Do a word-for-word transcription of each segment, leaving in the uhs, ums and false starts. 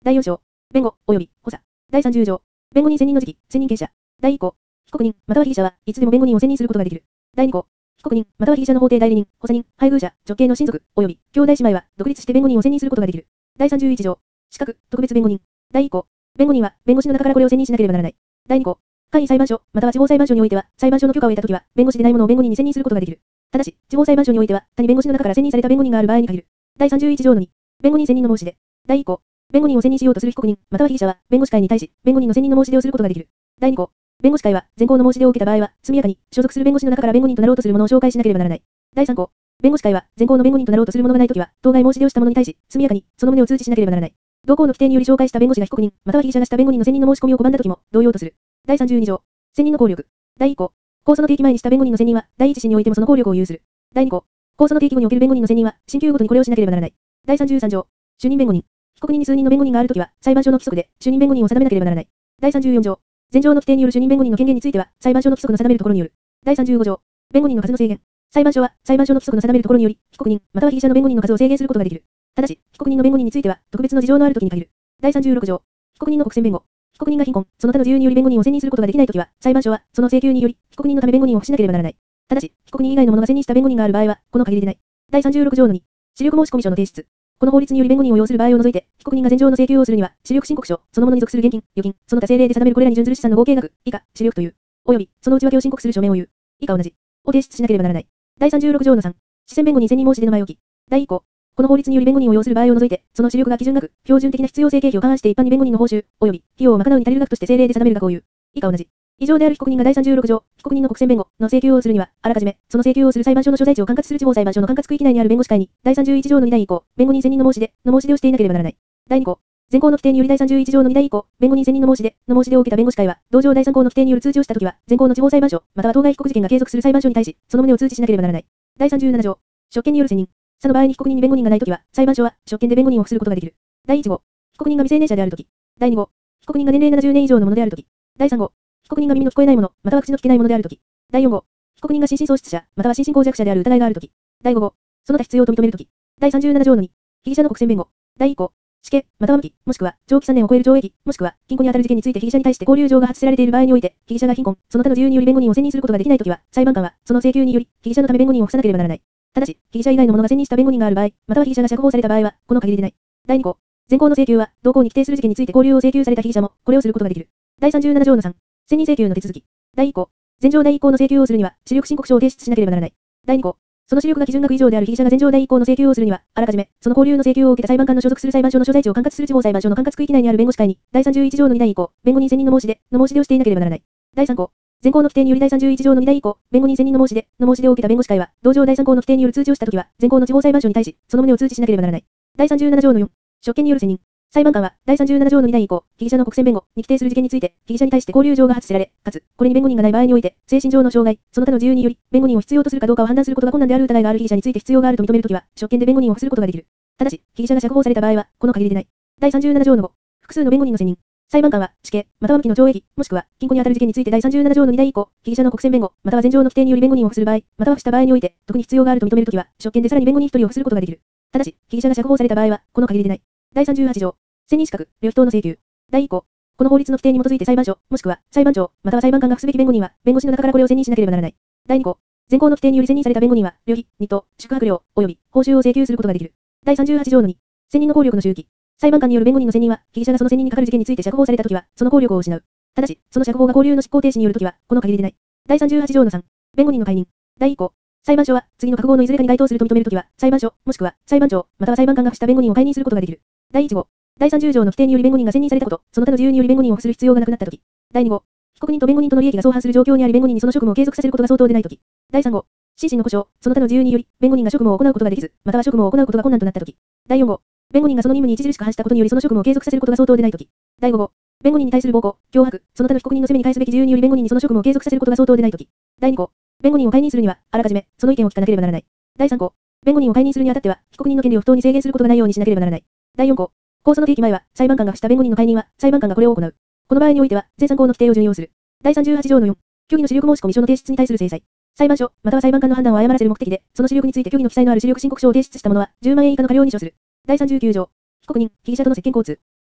だいよん章、弁護、及び補佐。だいさんじゅう条、弁護人選任の時期、選任権者。だいい項、被告人、または被疑者はいつでも弁護人を選任することができる。だいに項、被告人、または被疑者の法定代理人、補佐人、配偶者、直系の親族、及び兄弟姉妹は独立して弁護人を選任することができる。だいさんじゅういち条、資格、特別弁護人。だいい項、弁護人は弁護士の中からこれを選任しなければならない。だいに項、簡易裁判所、または地方裁判所においては、裁判所の許可を得たときは、弁護士でない者を弁護人に選任することができる。ただし、地方裁判所においては、他に弁護士の中から選任された弁護人がある場合に限る。だいさんじゅういち条のに、弁護人選任の申し出。だいい項、弁護人を選任しようとする被告人、または被疑者は、弁護士会に対し、弁護人の選任の申し出をすることができる。だいに項、弁護士会は、前項の申し出を受けた場合は、速やかに、所属する弁護士の中から弁護人となろうとする者を紹介しなければならない。だいさん項、弁護士会は、前項の弁護人となろうとする者がないときは、当該申し出をした者に対し、速やかに、その旨を通知しなければならない。同項の規定により紹介した弁護士が被告人、または被疑者がした弁護人の選任の申し込みを拒んだときも、同様とする。だいさんじゅうに条、選任の効力。だいい項、控訴の提起前にした弁護人の選任は、第一審においてもその効力を有する。だいに項、控訴の提起後における弁護人の選任は、進級ごとにこれをしなければならない。だいさんじゅうさん条、主任弁護人。被告人に数人の弁護人があるときは、裁判所の規則で、主任弁護人を定めなければならない。だいさんじゅうよん条、前条の規定による主任弁護人の権限については、裁判所の規則の定めるところによる。だいさんじゅうご条、弁護人の数の制限。裁判所は、裁判所の規則の定めるところにより、被告人、または被疑者の弁護人の数を制限することができる。ただし、被告人の弁護人については、特別の事情のあるときに限る。だいさんじゅうろく条、被告人の国選弁護。被告人が貧困、その他の理由により弁護人を選任することができないときは、裁判所は、その請求により、被告人のため弁護人を付しなければならない。ただし、被告人以外の者が選任した弁護人がある場合は、この限りでない。だいさんじゅうろく条のに、視力申込書の提出。この法律により弁護人を要する場合を除いて、被告人が前条の請求をするには、視力申告書、そのものに属する現金、預金、その他政令で定めるこれらに準ずる資産の合計額、以下、視力という、及び、その内訳を申告する書面を言う、以下同じ、を提出しなければならない。だいさんじゅうろく条のさん、支選弁護人選任申し出の前置き。だいい項、この法律により弁護人を要する場合を除いて、その視力が基準額、標準的な必要性経費を勘案して一般に弁護人の報酬、及び、費用を賄うに足りる額として政令で定める額を言う、以下同じ。以上である被告人がだいさんじゅうろく条、被告人の国選弁護の請求をするには、あらかじめ、その請求をする裁判所の所在地を管轄する地方裁判所の管轄区域内にある弁護士会に、だいさんじゅういち条のに第い項、弁護人選任の申し出、の申し出をしていなければならない。だいに項、前項の規定によりだいさんじゅういち条のに第い項、弁護人選任の申し出、の申し出を受けた弁護士会は、同条だいさん項の規定による通知をしたときは、前項の地方裁判所、または当該被告事件が継続する裁判所に対し、その旨を通知しなければならない。だいさんじゅうなな条、職権による選任。さの場合に被告人に弁護人がないときは、裁判所は、職権で弁護人を付することができる。だいいち号、被告人が未成年者であるとき。だいに号、被告人が年齢ななじゅうねん以上の者であるとき。だいさん号、被告人が耳の聞こえない者、または口の聞けない者であるとき。だいよん号、被告人が心神喪失者、または心神耗弱者である疑いがあるとき。だいご号、その他必要と認めるとき。だいさんじゅうなな条のに、被疑者の国選弁護。だいい項、死刑、または無期、もしくは長期さんねんを超える懲役、もしくは禁錮にあたる事件について被疑者に対して拘留状が発せられている場合において、被疑者が貧困、その他の理由により弁護人を選任することができないときは、裁判官はその請求により被疑者のため弁護人を付さなければならない。ただし、被疑者以外の者が選任した弁護人がある場合、または被疑者が釈放された場合は、この限りでない。だいに項、前項の請求は、同項に規定する事件について拘留を請求された被疑者も、これをすることができる。だいさんじゅうなな条のさん、選任請求の手続き。だいい項、前条だいい項の請求をするには、視力申告書を提出しなければならない。だいに項、その視力が基準額以上である被疑者が前条だいい項の請求をするには、あらかじめ、その拘留の請求を受けた裁判官の所属する裁判所の所在地を管轄する地方裁判所の管轄区域内にある弁護士会に、だいさんじゅういち条のに第い項、弁護人選任の申し出、の申し出をしていなければならない。だいさん項、前項の規定によりだいさんじゅういち条のに第い項、弁護人選任の申し出、の申し出を受けた弁護士会は、同条だいさん項の規定による通知をしたときは、前項の地方裁判所に対し、その旨を通知しなければならない。だいさんじゅうなな条のよん、職権による選任。裁判官は、だいさんじゅうなな条のに第い項、被疑者の国選弁護に規定する事件について、被疑者に対して拘留状が発せられ、かつ、これに弁護人がない場合において、精神上の障害、その他の自由により、弁護人を必要とするかどうかを判断することが困難である疑いがある被疑者について必要があると認めるときは、職権で弁護人を付することができる。ただし、被疑者が釈放された場合は、この限りでない。だいさんじゅうなな条のご、複数の弁護人の選任。裁判官は、死刑、または無期の懲役、もしくは、禁錮にあたる事件についてだいさんじゅうなな条のに第い項、被疑者の国選弁護、または前条の規定により弁護人を付する場合、または付した場合において、特に必要があると認めるときは、職権でさらに弁護人ひとりを付することができる。ただし、被疑者が釈放された場合は、この限りでない。だいさんじゅうはち条、選任資格、旅費等の請求。だいい項、この法律の規定に基づいて裁判所、もしくは裁判長、または裁判官が付すべき弁護人は、弁護士の中からこれを選任しなければならない。だいに項、前項の規定により選任された弁護人は、旅費、日当、宿泊料、及び報酬を請求することができる。だいさんじゅうはち条のに、選任の効力の周期。裁判官による弁護人の選任は、被疑者がその選任にかかる事件について釈放されたときは、その効力を失う。ただし、その釈放が拘留の執行停止によるときは、この限りでない。だいさんじゅうはち条のさん、弁護人の解任。だいい項、裁判所は、次の各号のいずれかに該当すると認めるときは、裁判所、もしくは裁判長、または裁判官が付した弁護人を解任することができる。だいいち号、だいさんじゅう条の規定により弁護人が選任されたこと、その他の自由により弁護人を付する必要がなくなったとき。だいに号、被告人と弁護人との利益が相反する状況にあり弁護人にその職務を継続させることが相当でないとき。だいさん号、心身の故障、その他の自由により弁護人が職務を行うことができず、または職務を行うことが困難となったとき。だいよん号、弁護人がその任務に著しく反したことによりその職務を継続させることが相当でないとき。だいご号、弁護人に対する暴行、脅迫、その他の被告人の責めに返すべき自由により弁護人にその職務を継続させることが相当でないとき。だいに項、弁護人を解任するには、あらかじめ、その意見を聞かなければならない。だいさん項、弁護人を解任するにあたっては、被告人の権利を不当に制限することがないようにしなければならない。だいよん項、控訴の提起前は、裁判官が付した弁護人の解任は、裁判官がこれを行う。この場合においては、前さん項の規定を順用する。だいさんじゅうはち条のよん、虚偽の視力申込書の提出に対する制裁。裁判所、または裁判官の判断を誤らせる目的で、その視力について虚偽の記載のある視力申告書を提出した者は、じゅうまんえん以下の過料に処する。だいさんじゅうきゅう条、被告人、被疑者との接見交通。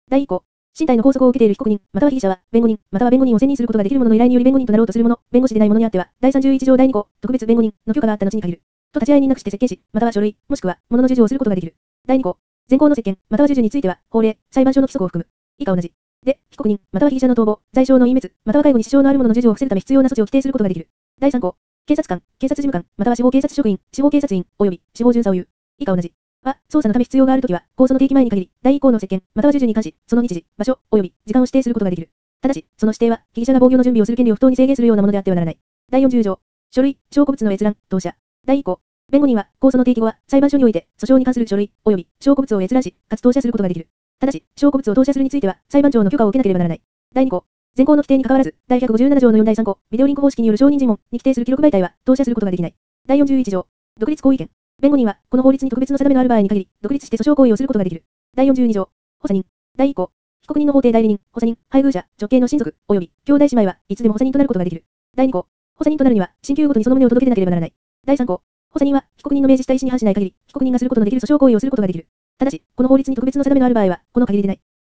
だいい項、身体の拘束を受けている被告人、または被疑者は、弁護人、または弁護人を選任することができる者の依頼により弁護人となろうとする者、弁護士でない者にあっては、だいさんじゅういち条だいに項、特別弁護人の許可があった後に限る。と立ち会い人なくして接見し、または書類、もしくは、物の授受をすることができる。だいに項、前項の接見、または授受については、法令、裁判所の規則を含む。以下同じ。で、被告人、または被疑者の逃亡、罪傷の隠滅、または介護に支障のある者の授受を伏せるため必要な措置を規定することができる。だいさん項、警察官、警察事務官、または司法警察職員、司法警察員、及び司法巡査を有。以下同じ。は、捜査のため必要があるときは、控訴の提起前に限り、だいい項の接見、または授受に関し、その日時、場所、及び時間を指定することができる。ただし、その指定は、被疑者が防御の準備をする権利を不当に制限するようなものであってはならない。だいよんじゅう条、書類、証拠物の閲覧、当社。だいい項、弁護人は、控訴の提起後は、裁判所において、訴訟に関する書類、及び証拠物を閲覧し、かつ当社することができる。ただし、証拠物を当社するについては、裁判長の許可を受けなければならない。だいに項、前項の規定に関わらず、だいひゃくごじゅうなな条のよんだいさん項、ビデオリンク方式による証人尋問に規定する記録媒体は、当社することができない。だいよんじゅういち条、独立行為権。弁護人は、この法律に特別の定めのある場合に限り、独立して訴訟行為をすることができる。だいよんじゅうに条、補佐人。だいい項、被告人の法定代理人、補佐人、配偶者、直系の親族、及び、兄弟姉妹はいつでも補佐人となることができる。だいに項、補佐人となるには、進級ごとにその旨を届け出なければならない。だいさん項、補佐人は、被告人の命じした意思に反しない限り、被告人がすることのできる訴訟行為をすることができる。ただし、この法律に特別の定めのある場合は、この限りでない。